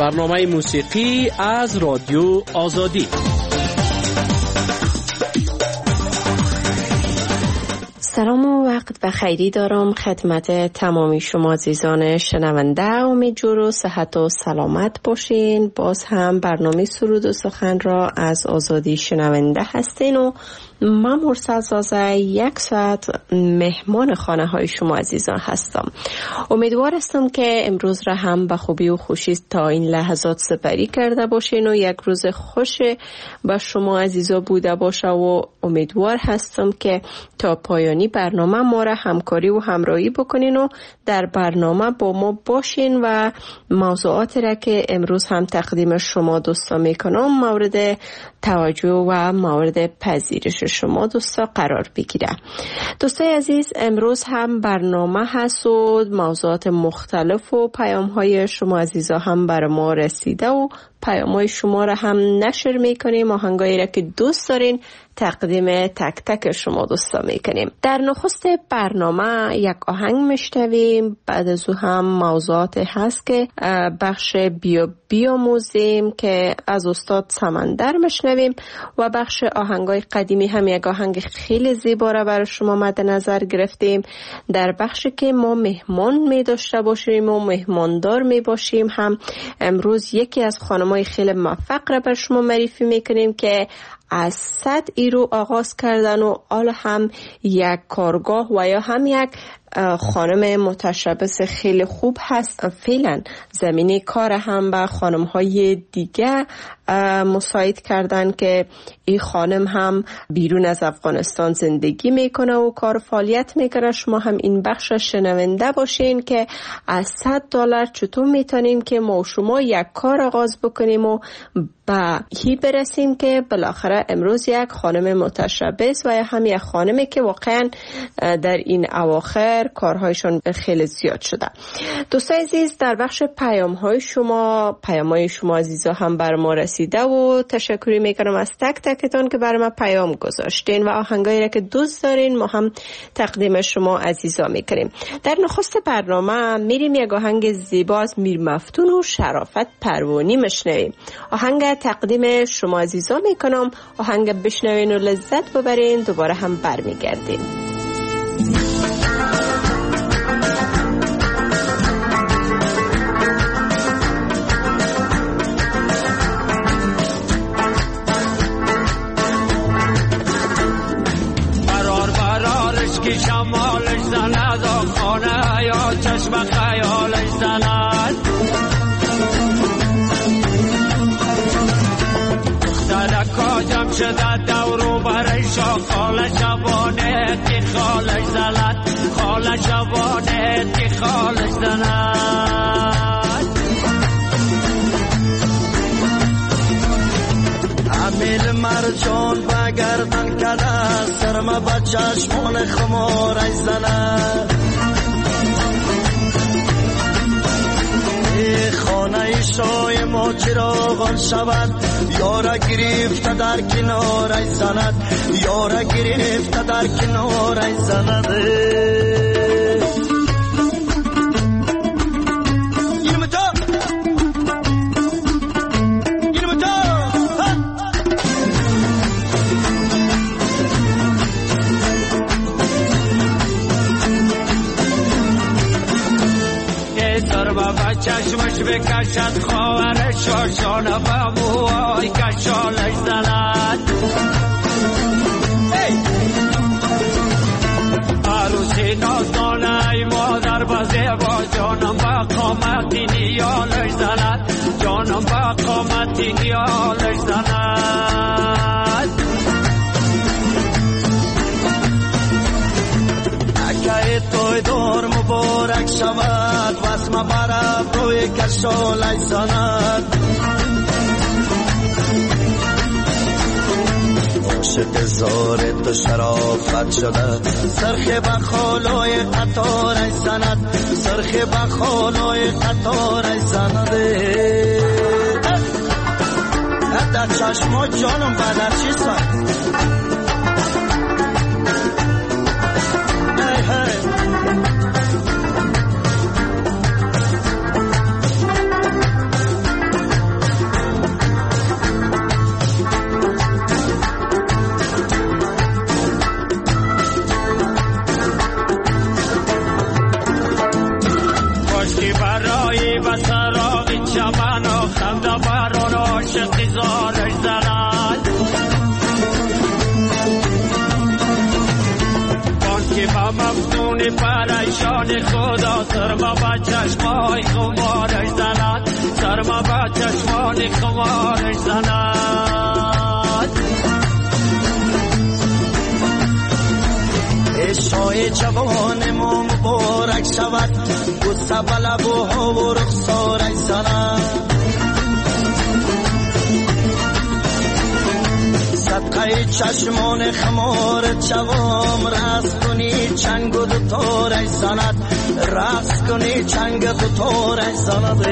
برنامه موسیقی از رادیو آزادی. سلام و وقت بخیری دارم خدمت تمامی شما عزیزان شنونده. امیدوارم و صحت و سلامت باشین. باز هم برنامه سرود و سخن را از آزادی شنونده هستین و من مرسل زازه 1 ساعت مهمان خانه های شما عزیزان هستم. امیدوار هستم که امروز را هم به خوبی و خوشی تا این لحظات سپری کرده باشین و یک روز خوش به شما عزیزا بوده باشه و امیدوار هستم که تا پایانی برنامه ما را همکاری و همراهی بکنین و در برنامه با ما باشین و موضوعاتی را که امروز هم تقدیم شما دوستا میکنم مورد توجه و مورد پذیرش شما دوستا قرار بگیره. دوستای عزیز، امروز هم برنامه هست و موضوعات مختلف و پیام های شما عزیزا هم بر ما رسیده و پیام های شما را هم نشر میکنیم. آهنگایی را که دوست دارین تقدیم تک تک شما دوستا میکنیم. در نخست برنامه یک آهنگ میشنویم، بعد از او هم موضوعات هست که بخش بیاموزیم که از استاد سمندر میشنویم و بخش آهنگای قدیمی هم یک آهنگ خیلی زیبا را برای شما مد نظر گرفتیم. در بخشی که ما مهمان می داشته باشیم و مهماندار می باشیم هم امروز یکی از خانمای خیلی موفق را بر شما معرفی میکنیم که از 100 ایرو آغاز کردن و حالا هم یک کارگاه و یا هم یک خانم متشبث خیلی خوب هست. فعلا زمینه کار هم به خانم های دیگه مساعد کردن که این خانم هم بیرون از افغانستان زندگی میکنه و کار فعالیت میکنه. شما هم این بخش شنونده باشین که از $100 چطور میتونیم که ما و شما یک کار آغاز بکنیم و به هی برسیم که بالاخره امروز یک خانم متشبث و یا هم یک خانمی که واقعا در این اواخر کارهایشون خیلی زیاد شده. دوستای عزیز، در بخش پیام های شما عزیزا هم بر ما رسیده و تشکری میکنم از تک تکتون که بر ما پیام گذاشتین و آهنگایی را که دوست دارین ما هم تقدیم شما عزیزا میکنیم. در نخست برنامه میریم یک آهنگ زیبا از میر مفتون و شرافت پروانی مشنویم. آهنگ تقدیم شما عزیزا میکنم. آهنگ بشنوین و لذت ببرین. دوباره هم برمیگردیم. که شمالش زند خانه یا چشم خیالش زند دلکا جمع شده دورو برای خاله شبانه که خالش زند خاله شبانه که خالش زند امیل مرجان بگردن کده سرما با چشمان خمارش زند خانه شای ما چراغان شود یارا گرفته در کنارش زند یارا گرفته در کنارش زند چشمش بکشد خواهر شاشانه با موهای کشالش زند عروسی نازدانه ای مادر بزه با جانم با قامتی نیالش زند جانم با قامتی نیالش زند اکه توی دور مبارک شود واسم برم روی کشالش زند عاشق زار تو شرافت شده سرخ بخالای قطارش زند سرخ بخالای قطارش زند در چشما جانم بدر چی سند پریشان خدا سرما با چشمای خمارش زند سرما با چشمان خمارش زند عشقای جوان ما مبارک شود گسته بلبوها و رخسارش زند صدقه چشمان خمار جوام رقص کنی چنگ و دوتارش زند رقص کنی چنگ دوتارش زند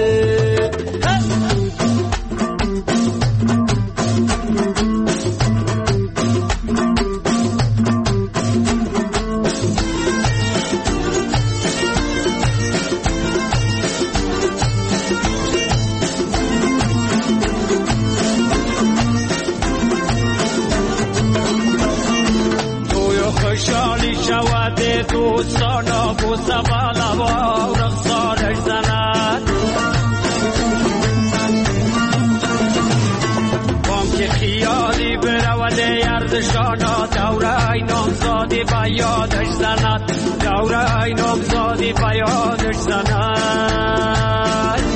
دوستانا بوسه بالا و رخسارش زند بام که خیالی برود یردشانا دوره نامزادی با یادش زند دوره نامزادی با یادش زند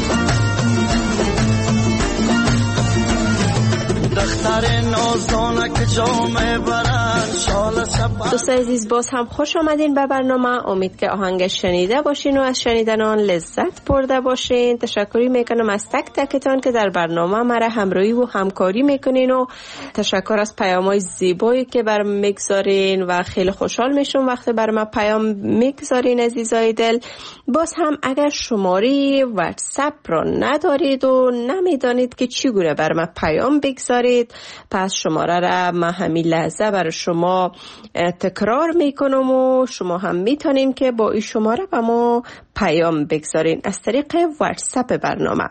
دختر نازانک جامه برند شال سپر. دوستان عزیز باز هم خوش آمدین به برنامه. امید که آهنگ شنیده باشین و از شنیدن آن لذت برده باشین. تشکری میکنم از تک تکتان که در برنامه مرا همراهی و همکاری میکنین و تشکر از پیام‌های زیبایی که برام میگذارین و خیلی خوشحال میشم وقتی برام پیام میگذارین عزیزای دل. باز هم اگر شماره واتساپ را ندارید و نمیدانید که چگونه برام پیام بگذارید پس شماره را من همین لحظه برای شما تکرار میکنم و شما هم میتونین که با این شماره به ما پیام بگذارین از طریق واتساپ برنامه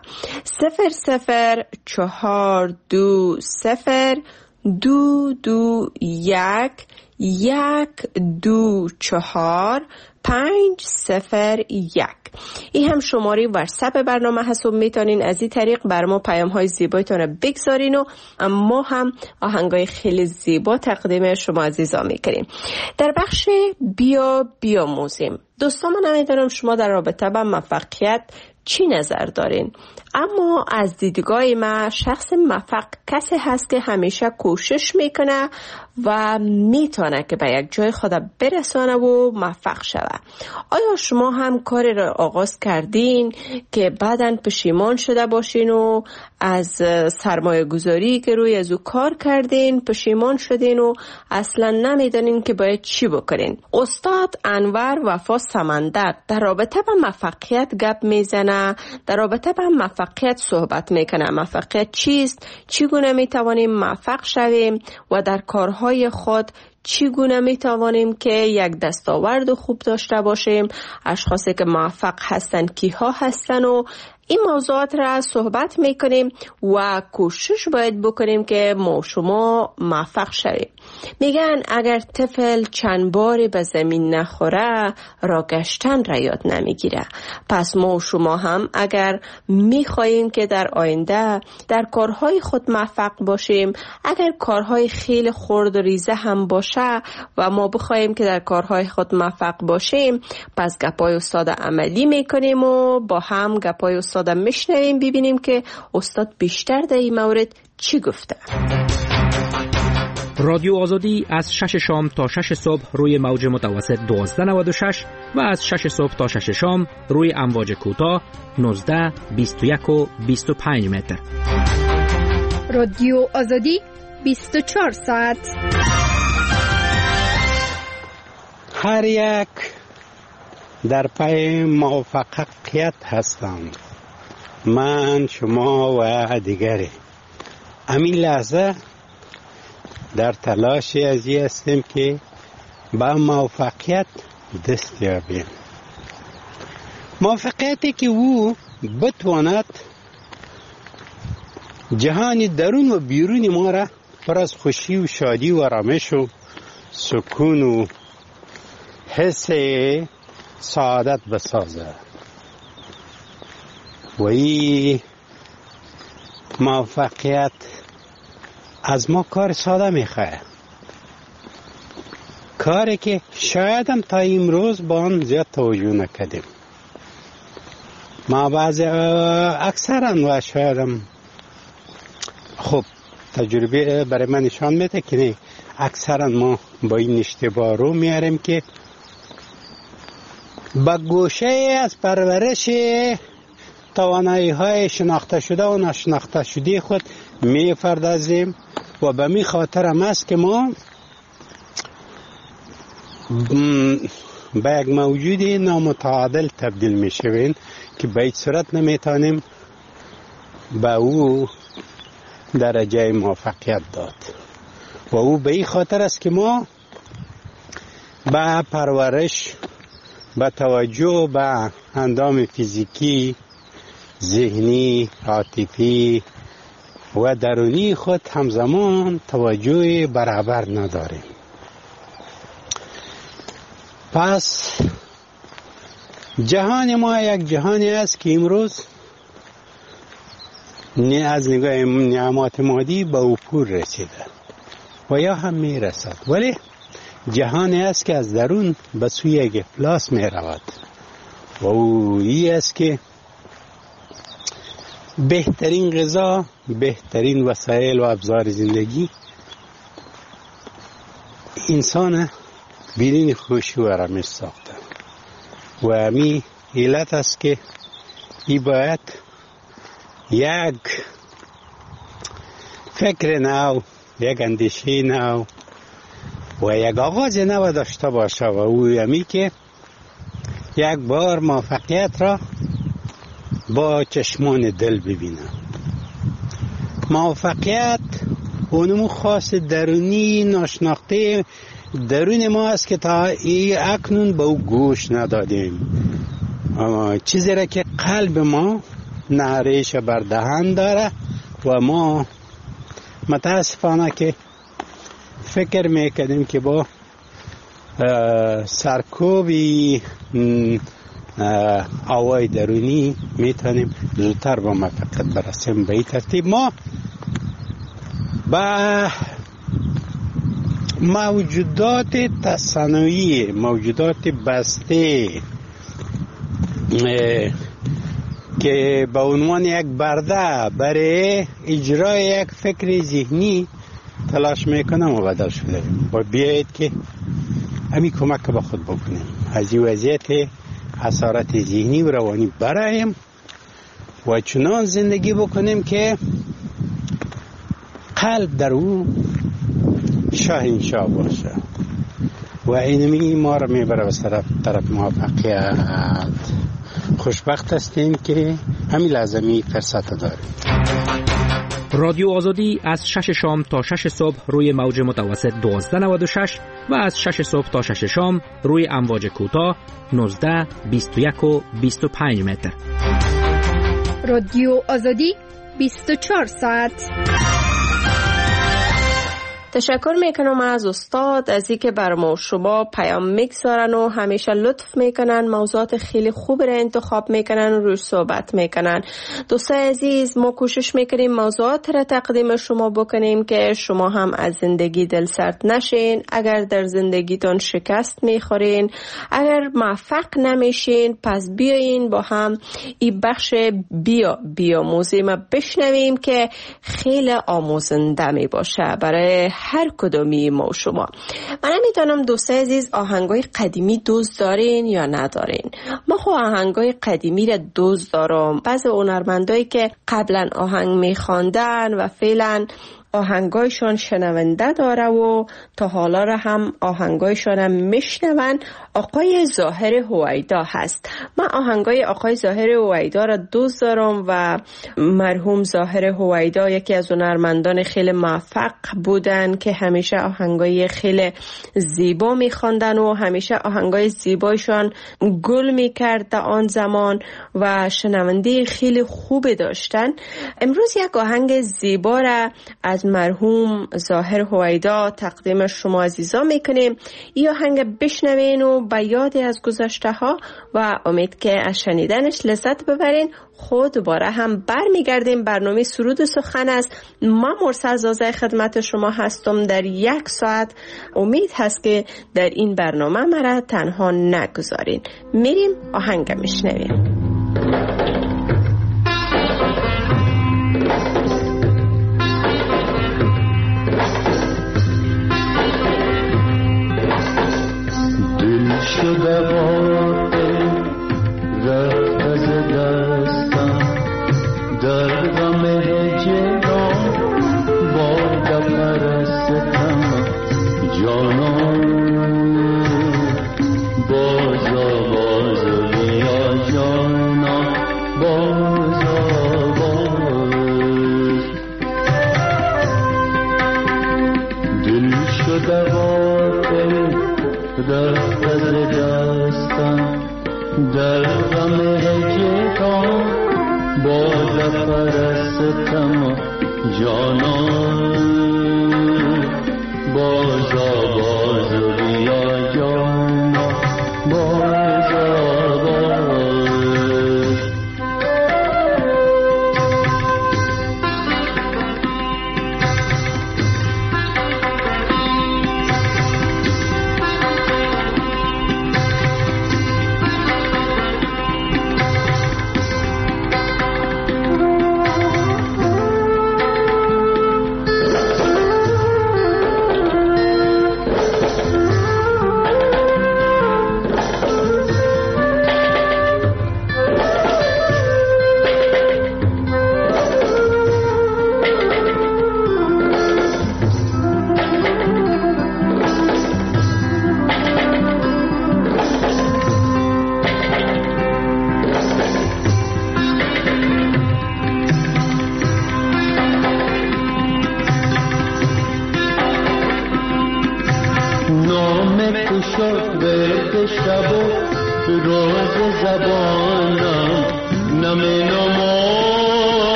002022124 این هم شماره واتساپ برنامه هست و میتونین از این طریق بر ما پیام های زیبایتون رو بگذارین و ما هم آهنگای خیلی زیبا تقدیم شما عزیزا میکنیم. در بخش بیاموزیم دوستان من نمیدونم شما در رابطه با موفقیت چی نظر دارین، اما از دیدگاه من شخص موفق کسی هست که همیشه کوشش میکنه و میتونه که به یک جای خود برسانه و موفق شود. آیا شما هم کاری را آغاز کردین که بعداً پشیمان شده باشین و از سرمایه گذاری که روی از او کار کردین پشیمان شدین و اصلا نمیدانین که باید چی بکنین؟ استاد انور وفا سمندر در رابطه با موفقیت گپ میزنه، در رابطه با موفقیت صحبت میکنه. موفقیت چیست؟ چگونه میتوانیم موفق شویم و در کارهای خود چگونه میتوانیم که یک دستاورد خوب داشته باشیم؟ اشخاصی که موفق هستن کیها هستن و این موضوعات را صحبت میکنیم و کوشش باید بکنیم که ما شما موفق شویم. میگن اگر طفل چند باری به زمین نخوره راه گشتن را یاد نمیگیره. پس ما شما هم اگر میخواییم که در آینده در کارهای خود موفق باشیم، اگر کارهای خیلی خرد و ریزه هم باشه و ما بخوایم که در کارهای خود موفق باشیم، پس گپای استاد عملی میکنیم و با هم گپای استاد میشنویم ببینیم که استاد بیشتر در این مورد چی گفته. رادیو آزادی از 6 شام تا 6 صبح روی موج متوسط 1296 و از 6 صبح تا 6 شام روی امواج کوتاه 19 21 و 25 متر. رادیو آزادی 24 ساعت. هر یک در پی موفقیت هستند، من، شما و دیگری. همین لحظه در تلاشی از این هستیم که با موفقیت دست یابیم. موفقیتی که او بتواند جهان درون و بیرون ما را پر از خوشی و شادی و آرامش و سکون و حس سعادت بسازه. و این موفقیت از ما کار ساده میخواه، کاری که شاید هم تا امروز با آن زیاد توجه نکردیم. ما بعضی اکثرا و شاید هم خب تجربه برای من نشان میده که نه، اکثرا ما با این اشتباه رو میاریم که با گوشه از پرورش توانایی های شناخته شده و ناشناخته شده خود میپردازیم و به می خاطر هم است که ما به یک موجود نامتعادل تبدیل میشویم که به هیچ صورت نمیتونیم به او درجه موفقیت داد. و او به این خاطر است که ما به پرورش، به توجه به اندام فیزیکی، ذهنی، عاطفی و درونی خود همزمان توجه برابر نداریم. پس جهان ما یک جهانی است که امروز از نگاه نعمات مادی به افول رسیده و یا هم می رسد، ولی جهانی است که از درون به سوی یک افلاس می رود و او این است که بهترین غذا، بهترین وسایل و ابزار زندگی انسان بدون خوشی و آرامش ساخته و همین علت است که این باید یک فکر نو، یک اندیشه نو و یک آغاز نو داشته باشه و او همین که یک بار موفقیت را با چشمان دل ببینه. موفقیت اونمو خاص درونی ناشناخته درون ما است که تا اکنون به او گوش ندادیم. چیزی را که قلب ما نهرش بر دهن داره و ما متاسفانه که فکر میکنیم که با سرکوبی آوای درونی میتونیم زودتر با موفقیت برسیم. به این ترتیب ما با موجودات تصنعی، موجودات بسته که به عنوان یک برده برای اجرای یک فکر ذهنی تلاش میکنم و بدل شده و بیایید که همین کمک به خود بکنیم، از این وضعیت اسارت ذهنی و روانی برایم و چنان زندگی بکنیم که قلب در او شاهنشاه باشه و اینمی ما را میبره به طرف موفقیت. خوشبخت هستیم که همین لازمی فرصت داریم. رادیو آزادی از 6 شام تا 6 صبح روی موج متوسط 1296 و از 6 صبح تا 6 شام روی امواج کوتاه 19، 21 و 25 متر. رادیو آزادی 24 ساعت. تشکر میکنم از استاد از اینکه بر ما شما پیام میگذارن و همیشه لطف میکنن، موضوعات خیلی خوب را انتخاب میکنن و روی صحبت میکنن. دوستای عزیز، ما کوشش میکنیم موضوعات را تقدیم شما بکنیم که شما هم از زندگی دل سرد نشین. اگر در زندگیتون شکست میخورین، اگر موفق نمیشین، پس بیاین با هم این بخش بیاموزیم و بشنویم که خیلی آموزنده می باشه برای هر کدومی ما و شما. من نمیدونم دوستای عزیز آهنگای قدیمی دوست دارین یا ندارین. ما خب آهنگای قدیمی را دوست دارم. بعضی هنرمندایی که قبلا آهنگ میخواندن و فعلا آهنگایشان شنونده داره و تا حالا را هم آهنگایشان هم میشنون، آقای ظاهر هویدا هست. من آهنگای آقای ظاهر هویدا را دوست دارم و مرحوم ظاهر هویدا یکی از هنرمندان خیلی موفق بودن که همیشه آهنگای خیلی زیبا میخواندن و همیشه آهنگای زیبایشان گل میکرد در آن زمان و شنونده خیلی خوب داشتن. امروز یک آهنگ زیبا را از از مرحوم ظاهر هویدا تقدیم شما عزیزان میکنیم. این آهنگ بشنوین و به یاد از گذشته ها و امید که از شنیدنش لذت ببرین. خود دوباره هم برمیگردیم. برنامه سرود و سخن است. ما مرسل زازه خدمت شما هستم در 1 ساعت. امید هست که در این برنامه مرا تنها نگذارین. میریم آهنگ میشنویم. شده باقی رفت از دستم در غم هجران باد پرستم جانان باز آواز بیا جانان باز آواز دل شده باقی رفت از دستم در غم هجران باد پرستم جانان باز آواز بیا جانان باز آواز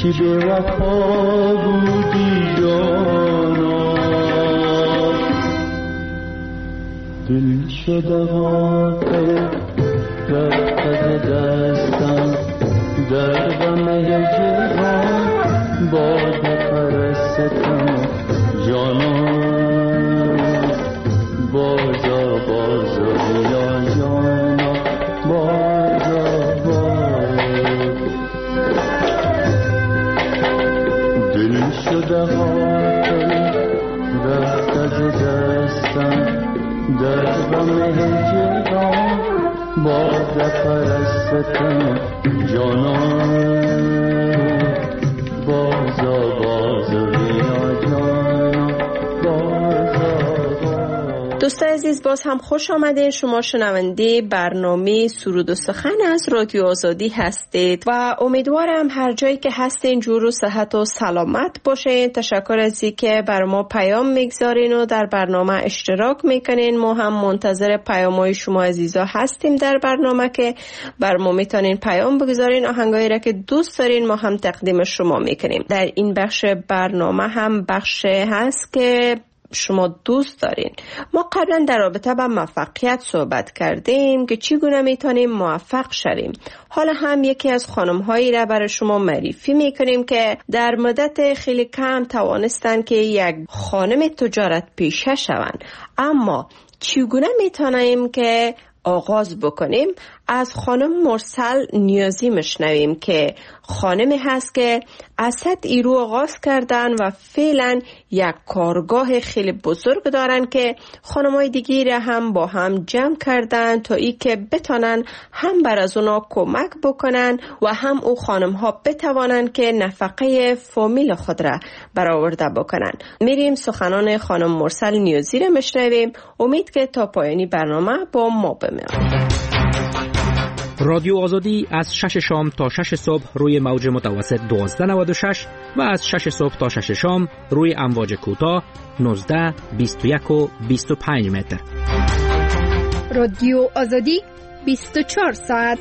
چی به وفا بودی جانا، دل شده غافل در دستم، در غم جهان باد پرستم جانا، بازا بیا جانا، بازا دل شده غافل رفت از دستم، در غم جهان باد پرستم جانا، بازا بیا جانا، بازا. دوستان عزیز، باز هم خوش آمدین. شما شنونده برنامه سرود و سخن از رادیو آزادی هستید و امیدوارم هر جایی که هستین جور و صحت و سلامت باشین. تشکر از اینکه بر ما پیام میگذارین و در برنامه اشتراک میکنین. ما هم منتظر پیام‌های شما عزیزا هستیم در برنامه که بر ما میتونین پیام بگذارین. آهنگایی را که دوست دارین ما هم تقدیم شما میکنیم. در این بخش برنامه هم بخش هست که شما دوست دارین. ما قبلا در رابطه با موفقیت صحبت کردیم که چگونه میتونیم موفق شویم. حالا هم یکی از خانم‌هایی را برای شما معرفی میکنیم که در مدت خیلی کم توانستن که یک خانم تجارت پیشه شوند. اما چگونه میتونیم که آغاز بکنیم؟ از خانم مرسل نیازی مشنویم که خانمی هست که از 100 ایرو آغاز کردن و فعلا یک کارگاه خیلی بزرگ دارن که خانمای دیگه را هم با هم جمع کردن تا ای که بتانن هم بر از اونا کمک بکنن و هم او خانم ها بتوانن که نفقه فامیل خود را برآورده بکنن. میریم سخنان خانم مرسل نیازی را مشنویم. امید که تا پایانی برنامه با ما بمونید. رادیو آزادی از 6 شام تا 6 صبح روی موج متوسط 1296 و از 6 صبح تا 6 شام روی امواج کوتاه 19 21 و 25 متر. رادیو آزادی 24 ساعت.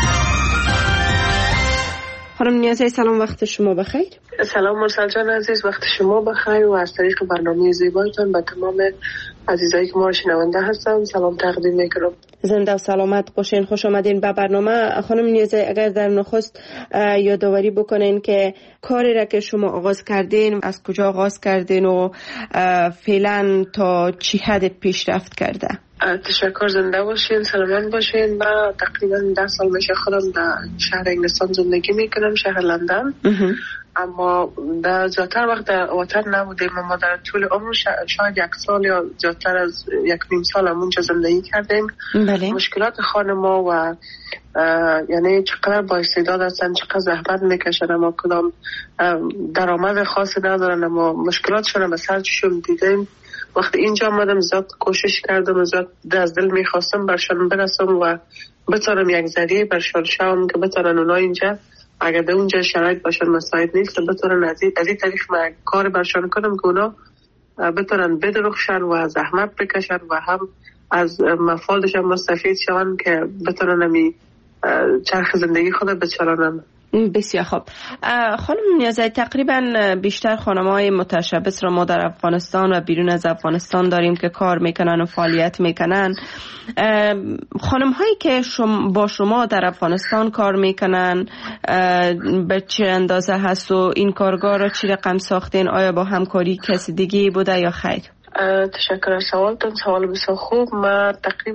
خانم نیازی سلام، وقت شما بخیر. سلام مرسل جان عزیز، وقت شما بخیر و از طریق برنامه زیبایتان به تمام عزیزایی که ما رو شنونده هستم سلام تقدیم میکنم. زنده و سلامت باشین. خوش آمدین به برنامه. خانم نیازی اگر در نخست یادآوری بکنین که کاری را که شما آغاز کردین از کجا آغاز کردین و فعلا تا چی حد پیشرفت کرده؟ تشکر، زنده باشین، سلامت باشین. من تقریبا 10 سال میشه خودم در شهر انگلستان زندگی میکنم، شهر لندن. اما در زیادتر وقت در وطن نبودیم. ما در طول عمر شاید 1 سال یا زیادتر از 1.5 سال اونجا زندگی کردیم. بله. مشکلات خانما و یعنی چقدر با استعداد هستن، چقدر زحمت میکشن اما کدام درآمد خاصی ندارن، اما مشکلاتشون به سرشون دیدیم. وقتی اینجا آمدم زیاد کوشش کردم و زیاد از دل میخواستم برشان برسم و بتونم یک ذریعه برشان شوم که بتونن اونا اینجا اگر در اونجا شرایط باشن مساعد نیست بتونن از این طریق من کار برشان کنم که اونا بتونن بدرخشن و زحمت بکشن و هم از مفادشان مستفید شون که بتونن همی چرخ زندگی خود بچرانن. بسیار خوب. خانم نیازی، تقریبا بیشتر خانم‌های متشبث را ما در افغانستان و بیرون از افغانستان داریم که کار میکنن و فعالیت میکنن. خانم‌هایی که با شما در افغانستان کار میکنن به چه اندازه هست و این کارگاه را چی رقم ساختین؟ آیا با همکاری کسی دیگه بوده یا خیر؟ تشکر از سوالتون، سوال بسیار خوب. ما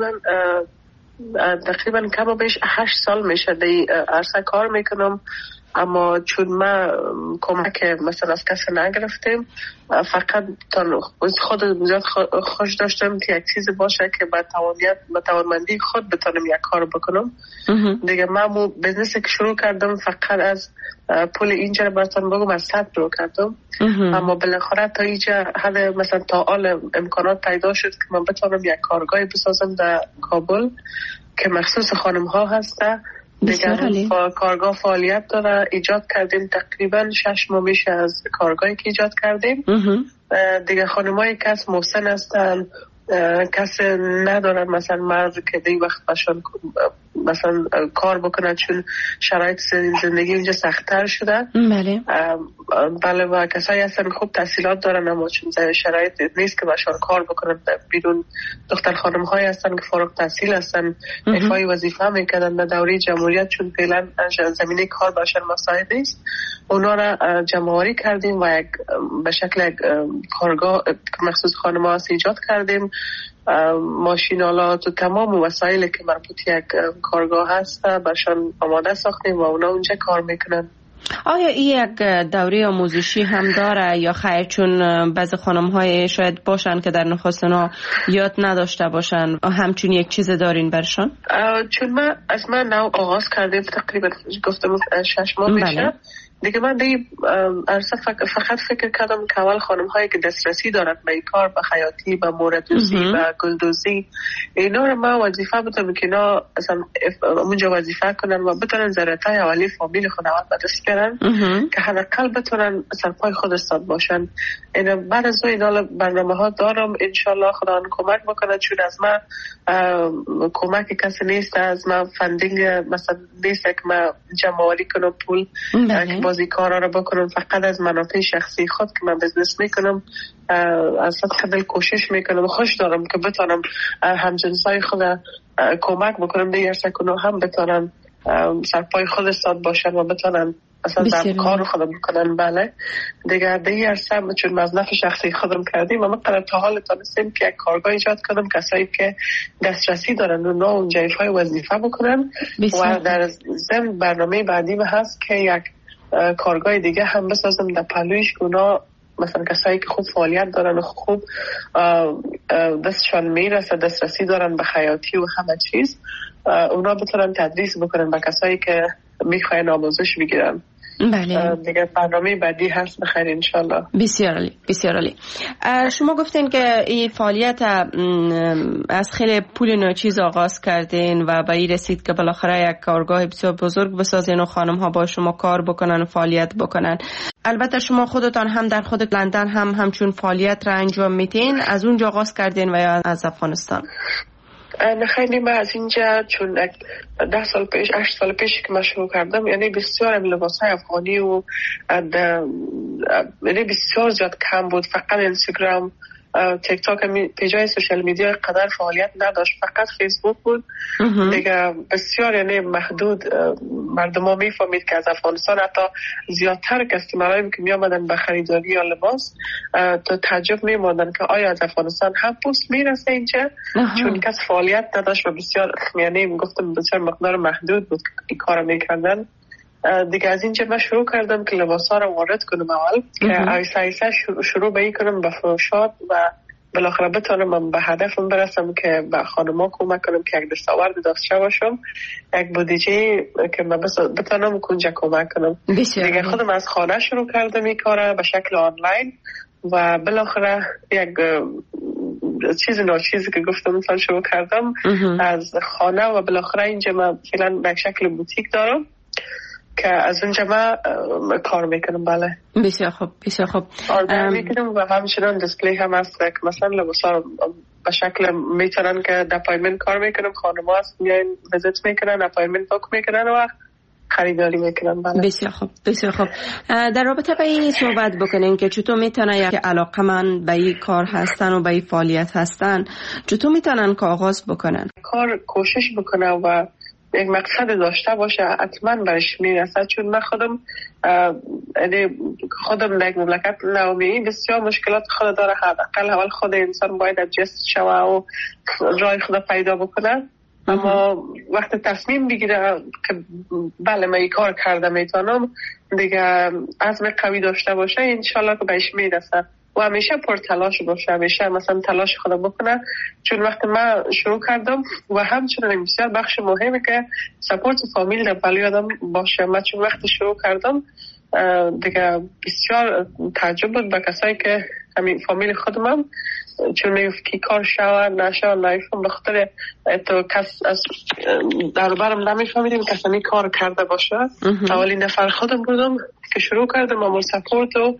تقریبا کم و بیش 8 سال میشه در عرصه کار میکنم، اما چون ما کمک مثلا از کسی نگرفتیم، فقط خود زیاد خوش داشتم که یک چیز باشه که با توانمندی خود بتونم یک کار بکنم. دیگه من بزنسی که شروع کردم فقط از پول اینجا براتون بگم از 100 شروع کردم. اما بالاخره تا اینجا حد مثلا تا حال امکانات پیدا شد که من بتونم یک کارگاهی بسازم در کابل که مخصوص خانم ها هسته. دیگه کارگاه فعالیت داره. ایجاد کردیم تقریبا 6 ماه میشه از کارگاهی که ایجاد کردیم. دیگه خانمایی که از محسن هستن کسی ندارن مثلا مرد که دی وقت باشن مثلا کار بکنن چون شرایط زندگی اونجا سخت‌تر شده. بله. بله و کسایی هستن خوب تحصیلات دارن اما چون شرایط نیست که باشن کار بکنن بیرون. دختر خانم های هستن که فارغ تحصیل هستن ایفای وظیفه میکنن در دوره جمهوریت چون فعلا زمینه کار باشن مساعد نیست. اونا را جمع‌آوری کردیم و به شکل کارگاه مخصوص خانم ها ایجاد کردیم. ماشینالات و تمام وسایلی که مربوط یک کارگاه هست برشان آماده ساختیم و اونا اونجا کار میکنن. آیا این یک دوره آموزشی هم داره یا خیر؟ چون بعضی خانم های شاید باشن که در نخست اونا یاد نداشته باشن، همچون یک چیز دارین برشان؟ چون ما از من نو آغاز کردیم تقریبا گفتم 6 ماه میشه دیگه. من فقط فکر کردم که اول خانم هایی که دسترسی دارن به کار، به خیاطی، به موردوزی، به گلدوزی، اینا رو ما وظیفه بدم که اینا اصلا اونجا وظیفه کنن و بتونن ضرورتای اولی فامیل خود اول به دست بیارن که حداقل بتونن سرپای خود استاد باشن. اینا بعد از اینا برنامه ها دارم انشالله خدا کمک بکنه چون از ما کمک کسی نیست، از ما فندینگ مثلا نیست که ما جمع‌آوری کنم پول که بازی کارا رو بکنم. فقط از منافع شخصی خود که من بزنس میکنم از خودم کوشش میکنم، خوش دارم که بتونم همجنسای خود کمک بکنم دیگر سکنو هم بتونن سرپای خود استاد باشن و بتونن اصلا کار خودم بکنن. بله دیگر عرصه چون مزنف شخصی خودم کردیم و من تا حال تانستیم که یک کارگاه ایجاد کردم کسایی که دسترسی دارن اونا اونجا ایفای وظیفه بکنن و در ضمن برنامه بعدی هست که یک کارگاه دیگه هم بسازم در پلویش که اونا مثلا کسایی که خوب فعالیت دارن و خوب دستشان میرسه، دسترسی دارن به خیاطی و همه چیز، اونا بتونن تدریس بکنن به کسایی که میخواین آموزش بگیرن. بله. دیگه برنامه بعدی هست بخیر انشالله. بسیار عالی، بسیار عالی. شما گفتین که این فعالیت از خیلی پول ناچیز آغاز کردین و به این رسید که بالاخره یک کارگاه بسیار بزرگ بسازین و خانم ها با شما کار بکنن و فعالیت بکنن. البته شما خودتان هم در خود لندن همچون فعالیت را انجام میدین، از اونجا آغاز کردین و یا از افغانستان؟ خیلی من از اینجا چون 10 سال پیش 8 سال پیش که من شروع کردم یعنی بسیار لباسای افغانی و یعنی بسیار زیاد کم بود. فقط اینستاگرام، تیک تاک، پیجای سوشال میدیا قدر فعالیت نداشت، فقط فیسبوک بود دیگه. بسیار یعنی محدود مردم ها میفهمید که از افغانستان حتی زیادتر کستمرهایی که می آمدن به خریداری یا لباس تو تعجب میموندن که آیا از افغانستان هم پوست میرسه اینجا چون کس فعالیت نداشت و بسیار یعنی گفتم بسیار مقدار محدود بود این کار میکردن دیگه. از اینجا من شروع کردم که لباسا رو وارد کنم اول که ایسا شروع به این کنم به فروشات و بالاخره بتونم به هدفم برسم که به خانم‌ها کمک کنم که یک دستاورد داشته باشم، یک بودجه که من بتونم کنجا کمک کنم. دیگه خودم از خانه شروع کردم این کار به شکل آنلاین و بالاخره یک چیز ناچیزی که گفتم مثلا شروع کردم از خانه و بالاخره اینجا من فعلا به شکل بوتیک دارم که از اونجا ما کار میکنم. بله بسیار خوب، بسیار خوب. آردر میکنم و همچنان دیسپلی هم هست که مثلا لباسا به شکل میتونن که اپایمنت کار میکنم، خانم ها هست میاین ویزیت میکنن، اپایمنت بک میکنن و خریداری میکنن. بله بسیار خوب، بسیار خوب. در رابطه با این صحبت بکنین که چطور میتونه یک علاقمند به این کار هستن و به این فعالیت هستن چطور میتونن که آغاز بکنن؟ کار کوشش بکنه و یک مقصد داشته باشه حتما برش میرسه. چون من خودم در یک مملکت نومی بسیار مشکلات خود داره. حداقل اول خود انسان باید ادجست شوه و راه خود پیدا بکنه. اما وقت تصمیم بگیره که بله من این کار کرده میتونم دیگه عزم قوی داشته باشه انشالله که بهش میرسه و همیشه پر تلاش باشه، همیشه مثلا تلاش خود بکنه. چون وقتی من شروع کردم و همچنین بسیار بخش مهمه که سپورت فامیل در بالای آدم باشه. من چون وقتی شروع کردم دیگه بسیار تعجب بود به کسایی که همین فامیل خودم هم چون نیفت کار شود نشود نیفهم بخاطر تو کس از دربارم نمیفهمیدیم کس همی کار کرده باشه. اولین نفر خودم بودم که شروع کردم امور سپورت و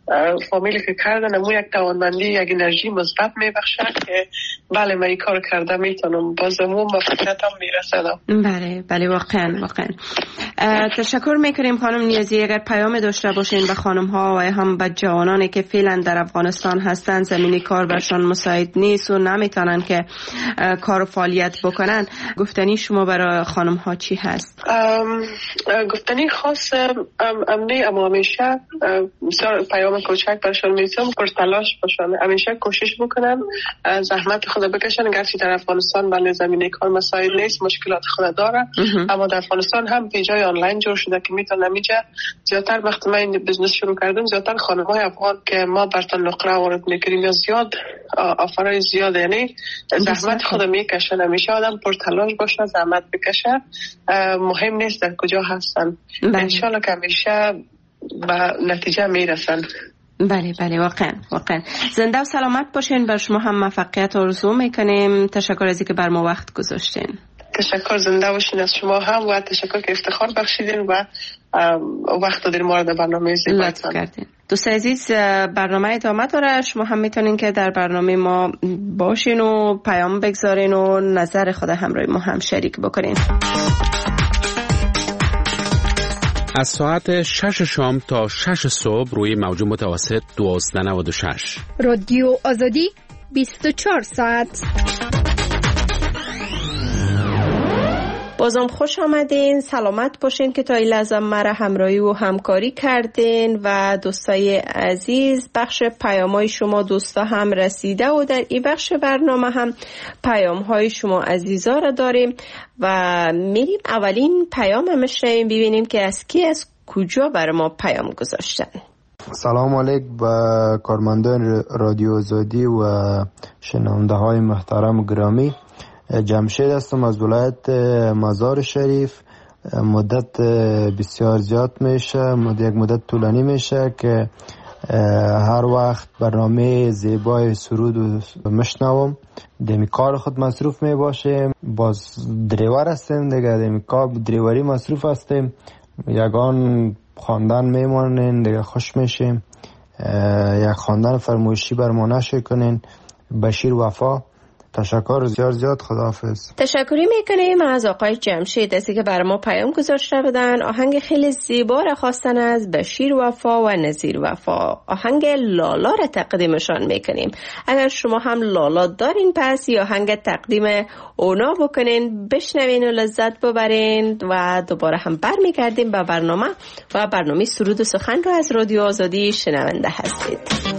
فامیلی که کردن امو یک توانمندی، یک انرژی مثبت میبخشد که بله من این کار کرده میتونم، باز امو موفقیتم میرسدم. بله واقعا. تشکر میکنیم خانم نیازی. اگر پیام داشته باشین به خانم ها و هم به جوانانی که فعلا در افغانستان هستن زمینی کار برشان مساعد نیست و نمیتونن که کار و فعالیت بکنن، گفتنی شما برای خانم ها چی هست؟ گفتنی خاص اما همیشه پیام کوچک برشان میتونم پر تلاش باشن، همیشه کوشش بکنن، زحمت خود بکشن. گرچه در افغانستان بله زمینه کار مساعد نیست، مشکلات خود داره، اما در افغانستان هم پیجای آنلاین جور شده که میتونم اینجا زیادتر وقت من این بزنس شروع کردم زیادتر خانم‌های افغان که ما برتن نقره وارد میکنیم یا زیاد آفرای زیاد، یعنی زحمت خود میکشن. همیشه آدم پر تلاش باشه، زحمت بکشه، مهم نیست در کجا هستن، انشالله که همیشه به نتیجه میرسن. بله واقعا. زنده و سلامت باشین. بر شما هم موفقیت آرزو میکنیم. تشکر از اینکه بر ما وقت گذاشتین. تشکر، زنده باشین از شما هم و تشکر که افتخار بخشیدین و وقت دادین مورد برنامه لطف کردین. دوست عزیز برنامه ادامه داره، شما هم میتونین که در برنامه ما باشین و پیام بگذارین و نظر خود همراه ما هم شریک بکنین. از ساعت 6 شام تا 6 صبح روی موج متوسط 1296 رادیو آزادی 24 ساعت. بازم خوش آمدین، سلامت باشین که تا این لحظه مرا همراهی و همکاری کردین و دوستای عزیز بخش پیام‌های شما دوستا هم رسیده و در این بخش برنامه هم پیام‌های شما عزیزا را داریم و میریم اولین پیام مشنویم ببینیم که از کی از کجا بر ما پیام گذاشتن. سلام علیکم به کارمندان رادیو آزادی و شنونده های محترم و گرامی. جمشید هستم از ولایت مزار شریف. مدت بسیار زیاد میشه، یک مدت طولانی میشه که هر وقت برنامه زیبای سرود و مشنوم. دمی کار خود مصروف می باشیم، باز دریور هستیم دیگه، دمی کار دریوری مصروف هستیم، یگان خواندن میمونین دیگه، خوش میشیم. یک خواندن فرمایشی بر ما نشه کنین. بشیر وفا. تشکر زیاد. خداحافظ. تشکری میکنیم از آقای جمشید از اینکه برای ما پیام گذاشته بودن. آهنگ خیلی زیبا را خواستن از بشیر وفا و نظیر وفا. آهنگ لالا را تقدیمشان میکنیم. اگر شما هم لالا دارین پس یا آهنگ تقدیم اونا بکنین، بشنوین و لذت ببرین و دوباره هم برمیگردیم به برنامه و برنامه سرود و سخن را از رادیو آزادی شنونده هستید.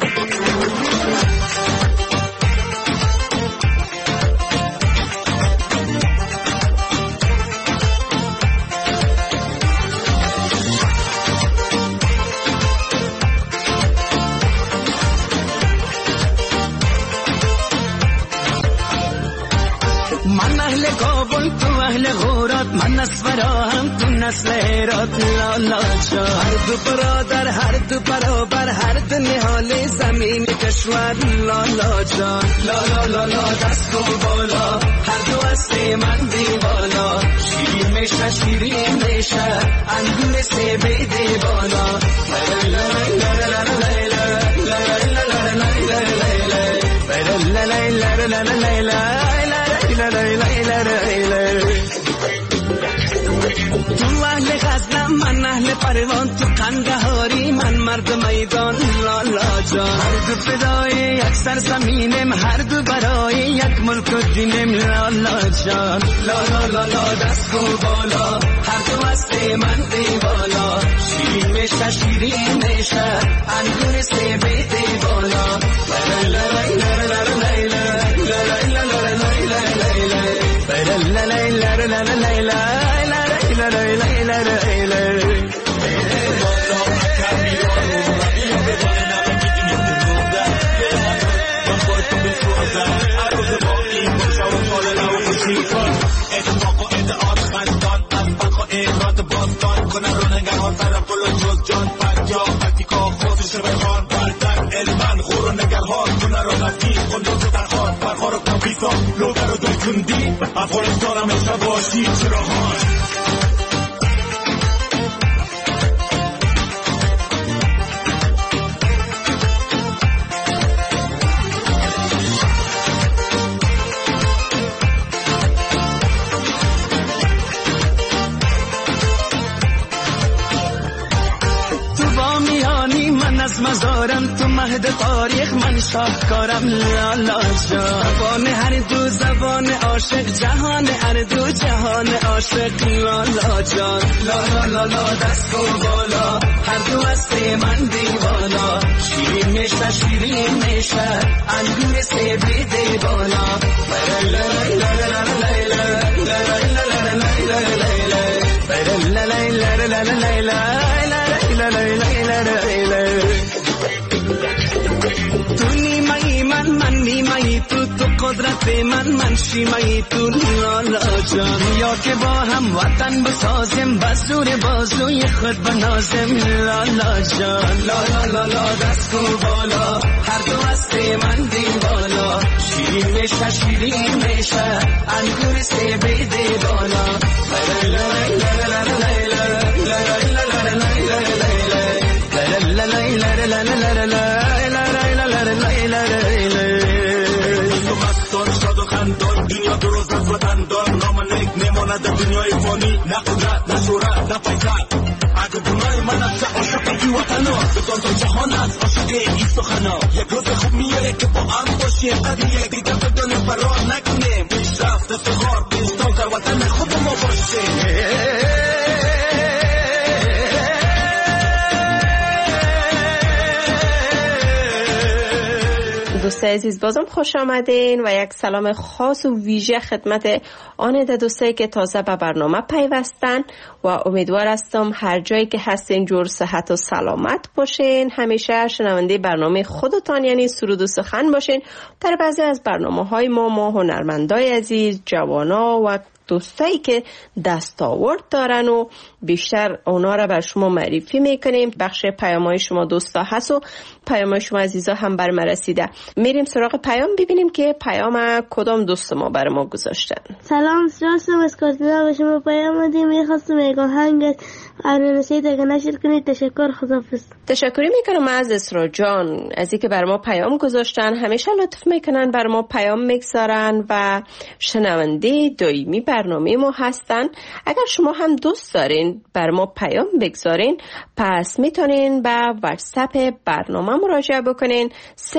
من نسورا هم تو نسل هرات لالا جان، هر دو برادر هر دو برابر هر دو نهال زمین کشور لالا جان. لالا لالا دست و بالا هر دو هستی من دیوالا، شیرین میشه شیرین میشه اندون سه بیده بالا. تو اهل غزنم من اهل پروان، تو قندهاری من مرد میدان لالا جان. هر دو فدای یک سرزمینم، هر دو برای یک ملک و دینم لالا جان. لالا لالا دست و بالا هر دو هستی من دیوالا، شیرین میشه شیرین میشه اندون سه بیده بالا. افغانستانم ایسا باشی چراهان. تو مهد تاریخ من شاهکارم لالا جان. زبان هر دو زبان عاشق، جهان هر دو جهان عاشق لالا جان. لالا لالا دست و بالا، هر دو هست من دیوانا. شیرین میشه شیرین میشه انگور سیبی دیوانا. تو نیمه‌ای من نیمه‌ای تو قدرت من شیمه‌ای تو لالا جان. یا که با هم وطن بسازیم، بزور بازوی خود بنازیم لالا جان. لالا لالا دست و بالا، هر دو هست من دیوانا. شیرین میشه شیرین میشه انگور سیبی دیوانا. دنیا درست از وطن دار، نام نیک نماند دنیای فانی. نه قدرت نه شهرت نه پیکر، اگه دنیای من از عاشق این وطنا. بدان تا جهان از عاشق این سخنا. یک روز خوب میاره که با هم باشیم، قدیه دیگه بدان فرار نکنیم. پیشرفت افتخار پیشتان در وطن خود ما باشیم. دوستای عزیز بازم خوش آمدین و یک سلام خاص و ویژه خدمت آن دوستایی که تازه به برنامه پیوستن و امیدوار هستم هر جایی که هستین جور صحت و سلامت باشین. همیشه شنونده برنامه خودتان یعنی سرود و سخن باشین. در بعضی از برنامه‌های ما هنرمندای عزیز، جوانا و دوستایی که دستاورد دارن و بیشتر اونا را بر شما معرفی میکنیم. بخش پیام‌های شما دوستا هست و پیام‌های شما عزیزا هم بر ما رسیده. میریم سراغ پیام ببینیم که پیام کدام دوست ما بر ما گذاشتن. سلام، راستم از کاتینا به شما پیام دادیم. میخواستم یک آهنگ رسید اگه نشر کنید. تشکر، خداحافظ. تشکری میکنم از اسرا جان از اینکه بر ما پیام گذاشتن. همیشه لطف میکنن بر ما پیام میگذارن و شنونده دائمی برنامه ما هستن. اگر شما هم دوست دارین بر ما پیام بگذارین، پس میتونین به واتساپ برنامه مراجعه بکنین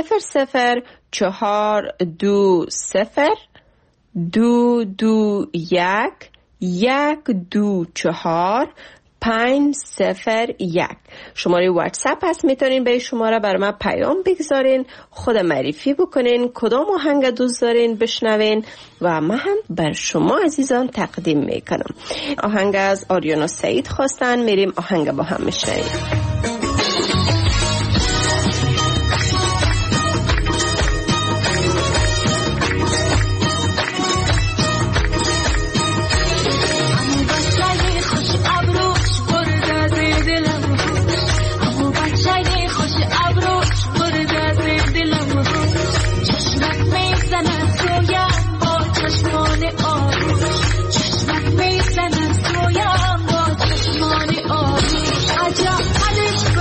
0020221-124-501. شماره واتساپ هست، میتونین به شماره بر من پیام بگذارین، خود معرفی بکنین کدام آهنگ دوست دارین بشنوین و من هم بر شما عزیزان تقدیم میکنم. آهنگ از آریانا سعید خواستن، میریم آهنگ با هم میشنویم. عجب حالش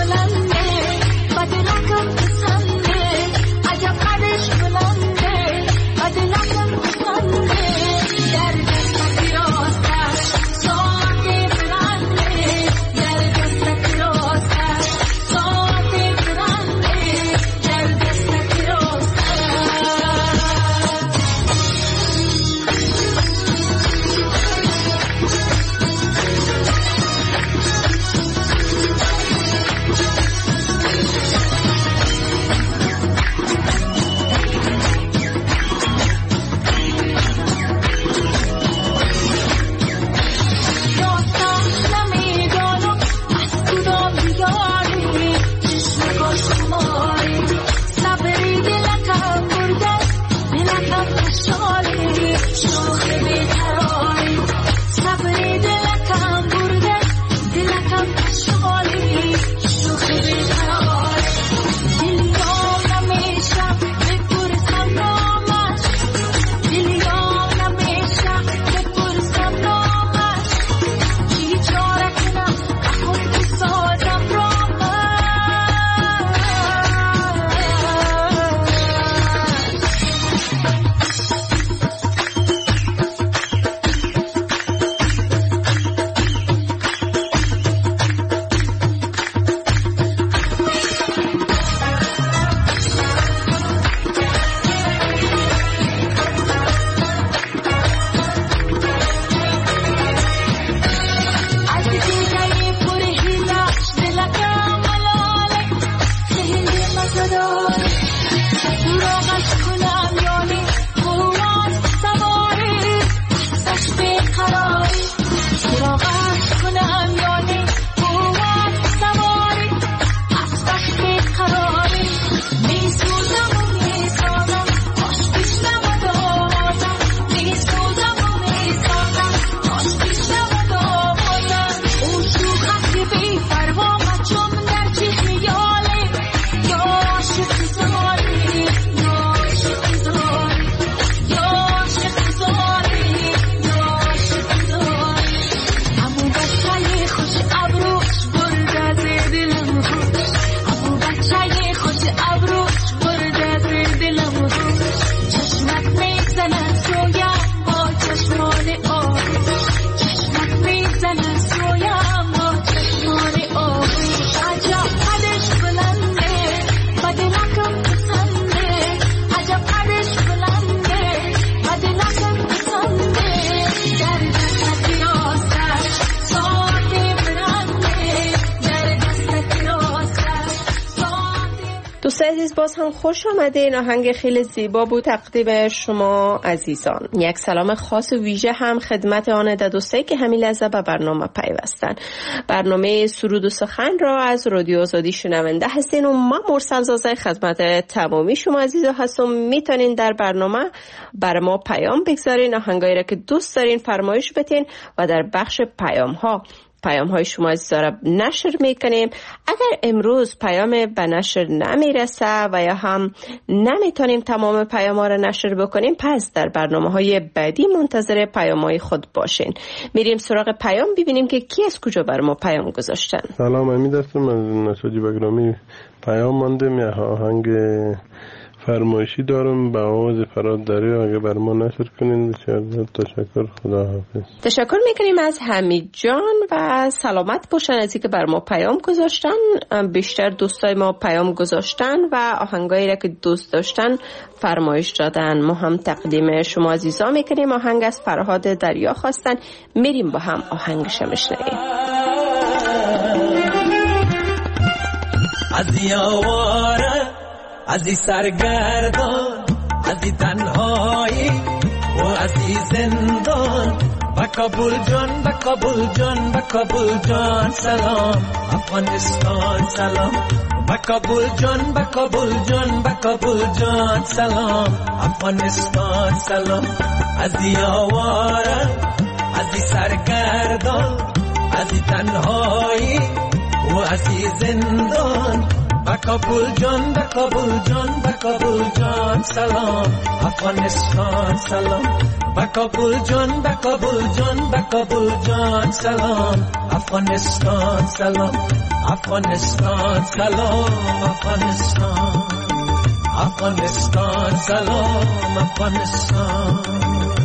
عزیز باز هم خوش آمدین. آهنگ خیلی زیبا بود تقدیم شما عزیزان. یک سلام خاص و ویژه هم خدمت آن دوستایی که همین لحظه به برنامه پیوستن. برنامه سرود و سخن را از رادیو آزادی شنونده هستین و من مرسل زازه خدمت تمامی شما عزیزا هستم. میتونین در برنامه بر ما پیام بگذارین، آهنگایی را که دوست دارین فرمایش بدین و در بخش پیام های شما عزیزا را نشر میکنیم. اگر امروز پیام به نشر نمیرسه و یا هم نمیتونیم تمام پیام ها را نشر بکنیم، پس در برنامه های بعدی منتظر پیام های خود باشین. میریم سراغ پیام ببینیم که کی از کجا بر ما پیام گذاشتن. سلام، امید هستم از نساجی بگرامی. پیام ماندم یه آهنگ فرمایشی دارم به آواز فراد دری، اگه بر ما نشر کنین بسیار زیاد تشکر. خدا حافظ. تشکر میکنیم از حمید جان و سلامت باشن از اینکه بر ما پیام گذاشتن. بیشتر دوستای ما پیام گذاشتن و آهنگایی را که دوست داشتن فرمایش دادن. ما هم تقدیم شما عزیزا میکنیم. آهنگ از فرهاد دریا خواستن، میریم با هم آهنگش بشنویم. از یاواره، از این سرگردان، از این تنهایی و از این زندان، با کابل جان، با کابل جان، با کابل جان سلام افغانستان سلام، با کابل جان، با کابل جان، با کابل جان سلام افغانستان سلام. از این آواره، از این سرگردان، از این تنهایی و از این زندان، با کابل جان، با کابل جان، با کابل جان سلام افغانستان سلام، با کابل جان، با کابل جان، با کابل جان سلام افغانستان سلام، افغانستان سلام، افغانستان، افغانستان سلام افغانستان.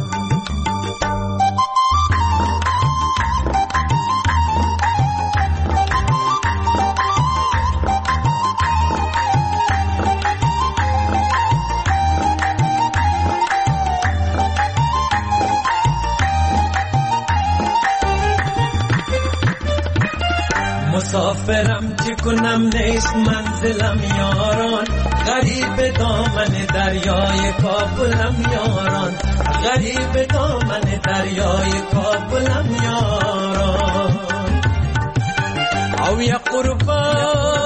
مسافرم چه کنم نیست منزلم یاران، غریب دامن دریای کابلم یاران، غریب دامن دریای کابلم یاران. او یا قربان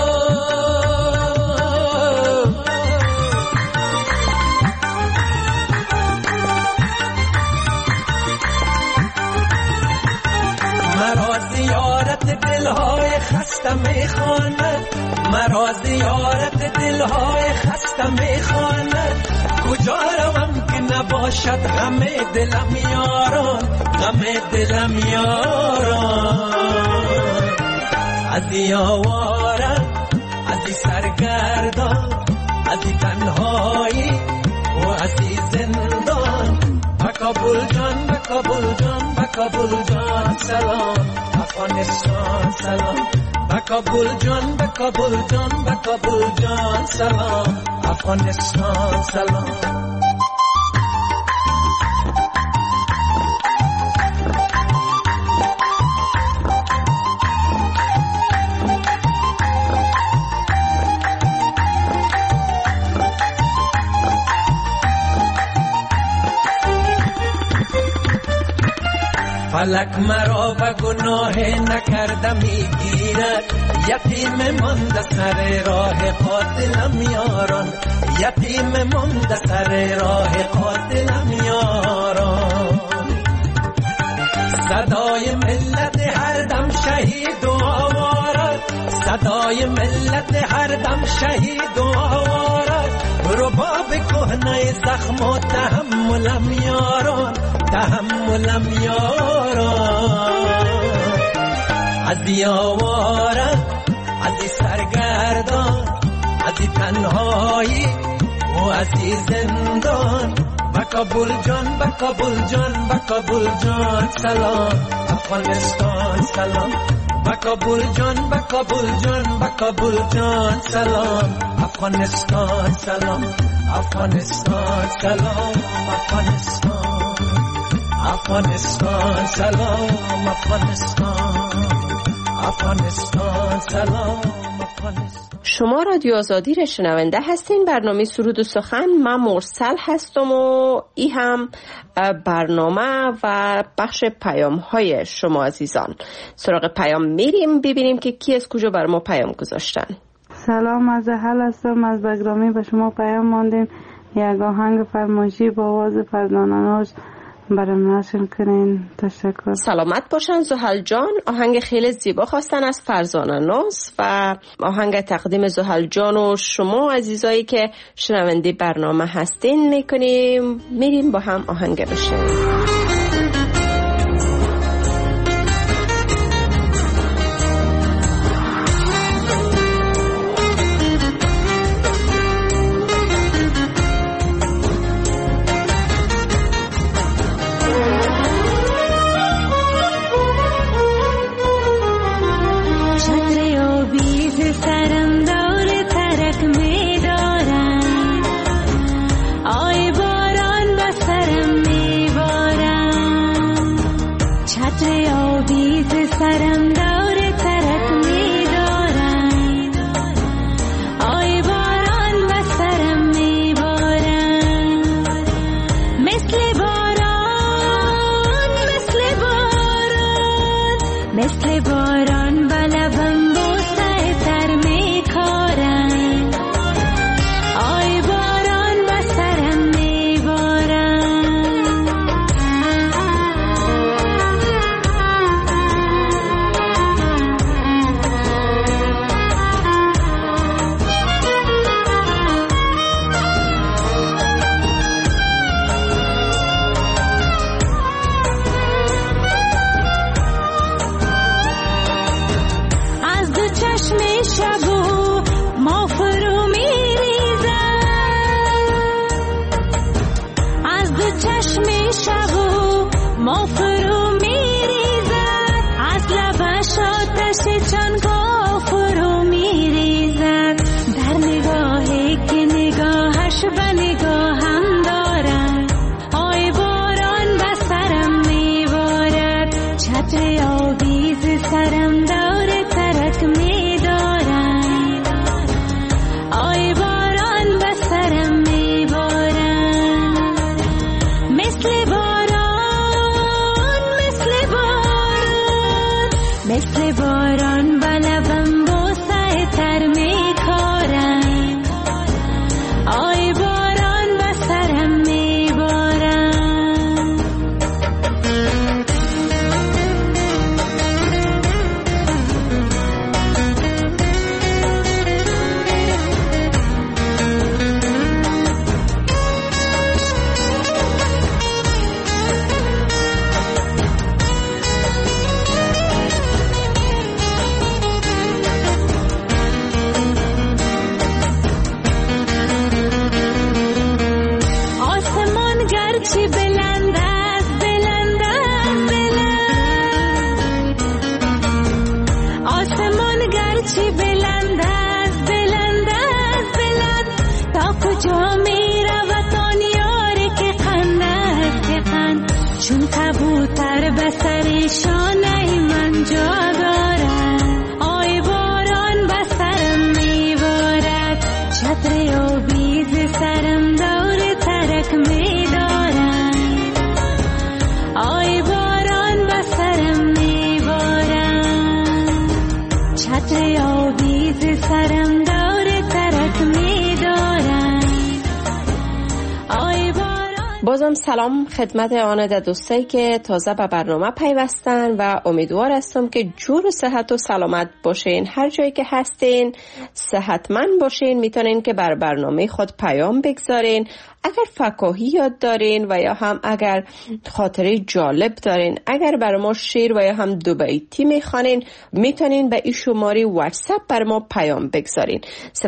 مرا زیارت دلهای خسته میخواند، مرا زیارت دلهای خسته میخواند، کجا روم که نباشد غم دلم یاران، غم دلم یاران. از این آواره، از این سرگردان، از این تنهایی و از این زندان، با کابل جان، با کابل جان، با کابل جان سلام افغانستان سلام، با کابل جان، با کابل جان، با کابل جان سلام افغانستان سلام. فلک مرا به گناه نکرده میگیرد، یتیم مانده سر راه قاتلم یاران، یتیم مانده سر راه قاتلم یاران. صدای ملت هر دم شهید و آوارد، صدای ملت هر دم شهید و آوارد، رباب کهنه زخم و تحملم یاران، تحملم یاران. از این آواره، از این سرگردان، از این تنهایی و از این زندان، با کابل جان، با کابل جان، با کابل جان سلام افغانستان سلام، با کابل جان، با کابل جان، با کابل جان سلام افغانستان سلام، افغانستان سلام افغانستان، افغانستان سلام افغانستان، افغانستان سلام افغانستان. شما رادیو آزادی را شنونده هستین. برنامه سرود و سخن. من مرسل هستم و این هم برنامه و بخش پیام های شما عزیزان. سراغ پیام میریم ببینیم که کی از کجا بر ما پیام گذاشتن. سلام، از حل هستم، از بگرامی به شما پیام ماندیم. یک آهنگ فرمایشی با آواز فرزاناناز برام نشر کنین. تشکر. سلامت باشن زحل جان. آهنگ خیلی زیبا خواستن از فرزاناناز و آهنگ تقدیم زحل جان و شما عزیزایی که شنونده برنامه هستین میکنیم. میریم با هم آهنگ بشنویم. بازم سلام خدمت آنده دوستایی که تازه به برنامه پیوستن و امیدوار هستم که جور و صحت و سلامت باشین. هر جایی که هستین صحتمند باشین. میتونین که بر برنامه خود پیام بگذارین اگر فکاهی یاد دارین و یا هم اگر خاطره جالب دارین. اگر بر ما شعر و یا هم دو بیتی میخوانین میتونین به این شماره واتساپ بر ما پیام بگذارین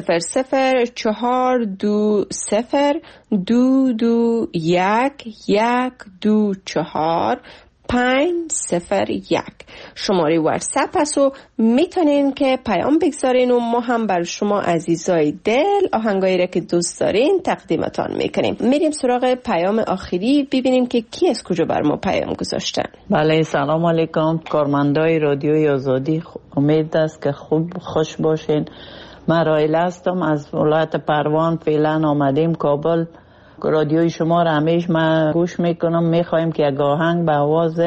0020221124501 شماره واتساپ هست و میتونین که پیام بگذارین و ما هم بر شما عزیزای دل آهنگایی را که دوست دارین تقدیمتان میکنیم. میریم سراغ پیام آخری ببینیم که کی از کجا بر ما پیام گذاشتن. بله سلام علیکم کارمندای رادیوی آزادی، امید است که خوب خوش باشین. من رایله هستم از ولایت پروان. فعلا آمدیم کابل. رادیوی شما را همیشه من گوش میکنم. میخوایم که یک آهنگ به آواز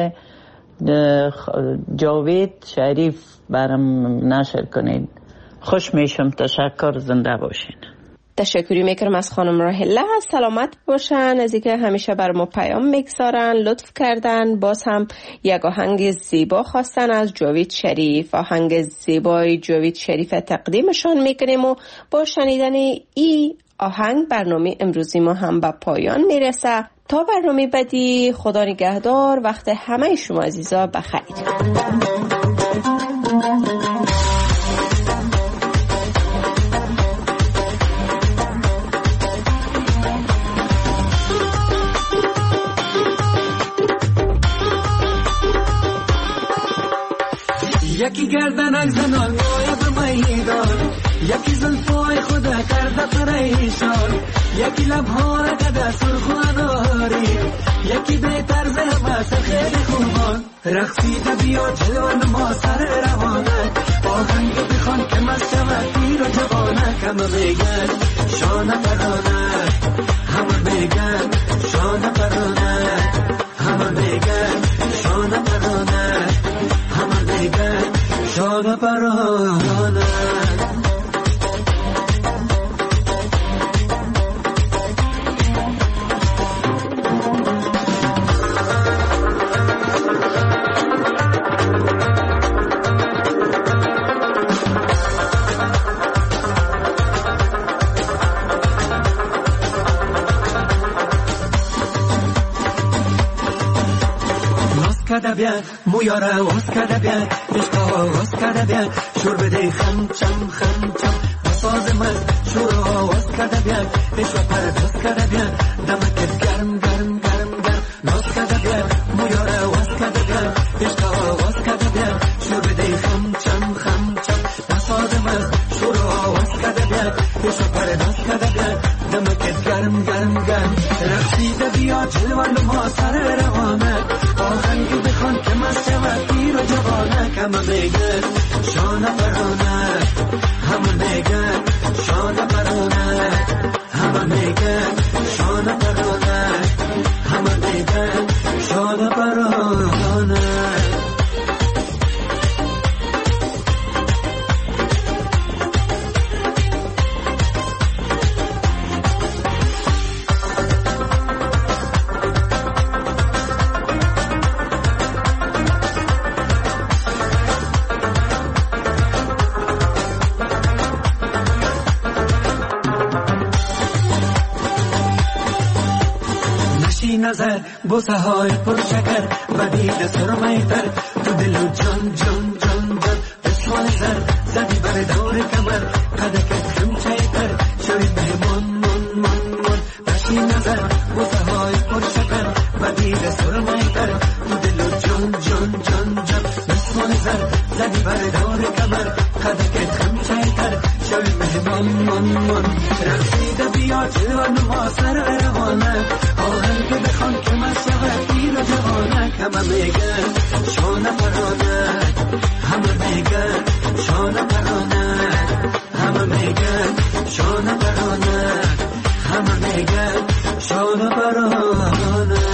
جاوید شریف برام نشر کنید. خوش میشم. تشکر. زنده باشین. تشکری میکنم از خانم راهله. سلامت باشن. از اینکه همیشه بر ما پیام میگذارن، لطف کردن. باز هم یک آهنگ زیبا خواستن از جاوید شریف. آهنگ زیبای جاوید شریف تقدیمشان میکنیم و با شنیدن ای آهنگ برنامه امروزی ما هم به پایان میرسه. تا برنامه بعدی، خدا نگهدار. وقت همه شما عزیزا بخیر. یکی گردنک زنان مایه به میدان، یکی زلفای خدا کرده پریشان، یکی لبها را کده سرخ و اناری، یکی به طرز همه خیلی خوبان. رقصیده بیا جلوان ما سر روانه، آهنگ بخوان که مست شود پیر و جوانه. همه میگن شانه پرانه، همه میگن شانه پرانه، همه میگن شانه پرانه، همه میگن شانه پرانه. کده بیا مویاره واس کده بیا عشقا واس کده بیا شور بده خم چم خم چم بساز مست شورا واس کده بیا عشقا پرداز کده بیا دمکت گرم گرم گرم گرم ناز کده بیا مویاره واس کده بیا عشقا واس کده بیا شور بده خم چم خم چم بساز مست شورا واس کده بیا عشقا پرداز کده بیا دمکت گرم گرم گرم. رقصیده بیا جلوان ما سر روانه، آهنگ بخوان که مست شود پیر و جوانه. همه میگن شانه پرانه، همه میگن شانه پرانه، همه میگن شانه پرانه، همه میگن شانه پرانه. نظر بوسه های پر شکر بدید سرمایتر تو دل و جان جان جان جان بسوال زر زدی بر دور کمر قدکت کم چیتر شوید به من من من من. نشی نظر بوسه های پر شکر بدید سرمایتر تو دل و جان جان جان جان بسوال زر زدی بر دور کمر قدکت کم چیتر شوید به من من من. رقصیده بیا جلوان ما سر روانه، آهنگ بخوان که مست شود پیر و جوانه. همه میگن شانه پرانه، همه میگن شانه پرانه، همه میگن شانه پرانه، همه میگن شانه پرانه.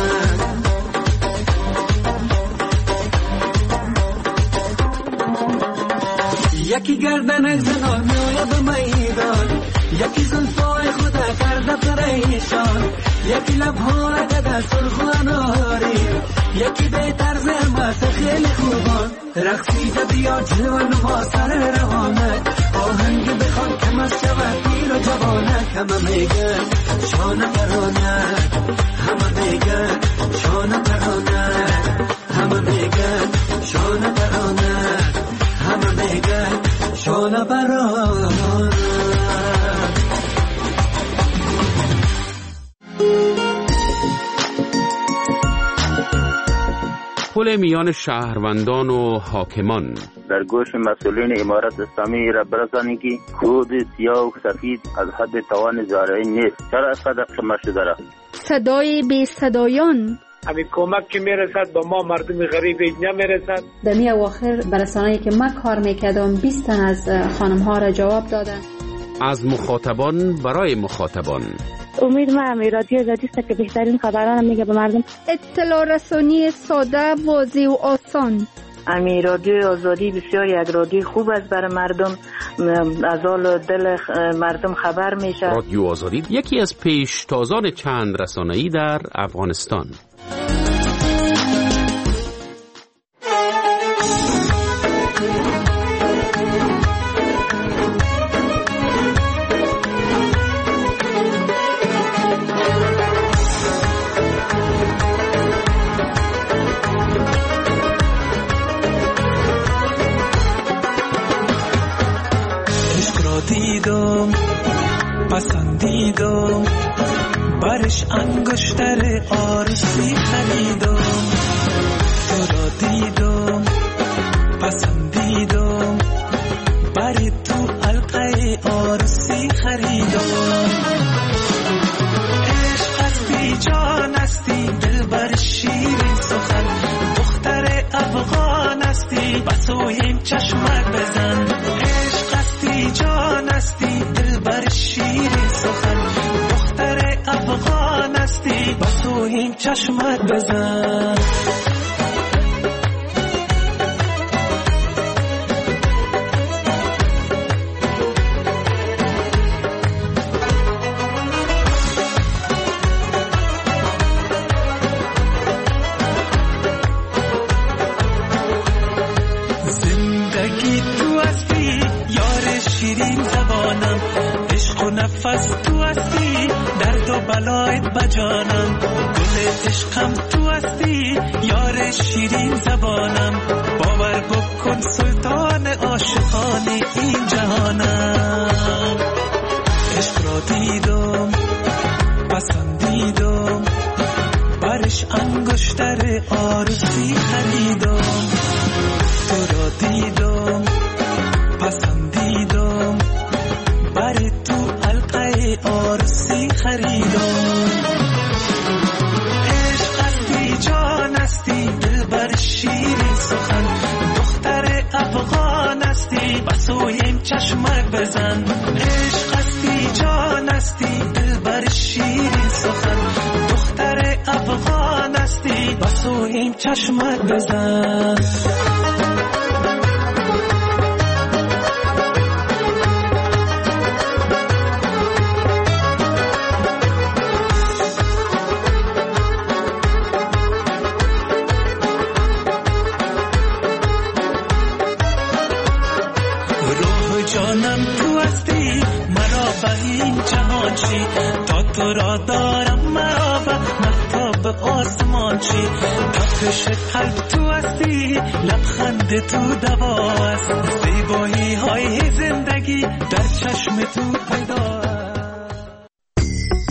یکی گردنک زنان میایه به میدان، یکی زلفای خدا کرده پریشان، یکی لبها را کده سرخ و اناری، یکی به طرز مست خیلی خوبان. رقصیده بیا جلوان ما سر روانه، آهنگ بخوان که مست شود پیر و جوانه. همه میگن شانه پرانه، همه میگن شانه پرانه، همه میگن شانه پرانه، همه میگن شانه پرانه. پل میان شهروندان و حاکمان در گوش مسئولین امارت اسلامی را برسانید که خود سیاه و سفید از حد توان زارعی نیست. چرا از قدر قمه شده را؟ صدای بی صدایان همین کمک که میرسد با ما مردم غریب اینجا میرسد. در می اواخر برسانه‌ای که من کار میکردم 20 تن از خانم ها را جواب دادن. از مخاطبان برای مخاطبان. امید من رادیو آزادی است که بهترین خبران میگه به مردم. اطلاع رسانی ساده، واضح و آسان. امی رادیو آزادی بسیار یک رادیو خوب است برای مردم، از حال دل مردم خبر میشه. رادیو آزادی یکی از پیشتازان چند رسانه‌ای در افغانستان. دیدم پسندیدم برش انگشتر آرسی خریدم، تو را دیدم پسندیدم بری تو حلقه آرسی خریدم. عشق هستی جان هستی دل بر شیرین سخن، دختر افغان هستی بسویم چشمک بزن. جان هستی دل بر شیرین سخن، دختر افغان هستی بسویم چشمت بزن. زندگی تو هستی یار شیرین زبانم، عشق و نفس تو هستی درد و بلایت بجانم. گل عشقم تو هستی یار شیرین زبانم، باور بکن سلطان عاشقان این جهانم. عشق را دیدم پسندیدم برش انگشتر آرسی خریدم، تو را دیدم پسندیدم بری تو حلقه آرسی خریدم. عشق هستی جان هستی دل بر شیرین سخن، دختر افغان هستی بسویم چشمک بزن. عشق هستی جان هستی دل بر شیرین سخن، دختر افغان هستی بسویم چشمک بزن. جانم تو هستی مرا به این جهان چی، تا تو را دارم مرا به مهتاب آسمان چی. تپش قلب تو هستی لبخند تو دوا است، زیبایی های زندگی در چشم تو پیدا.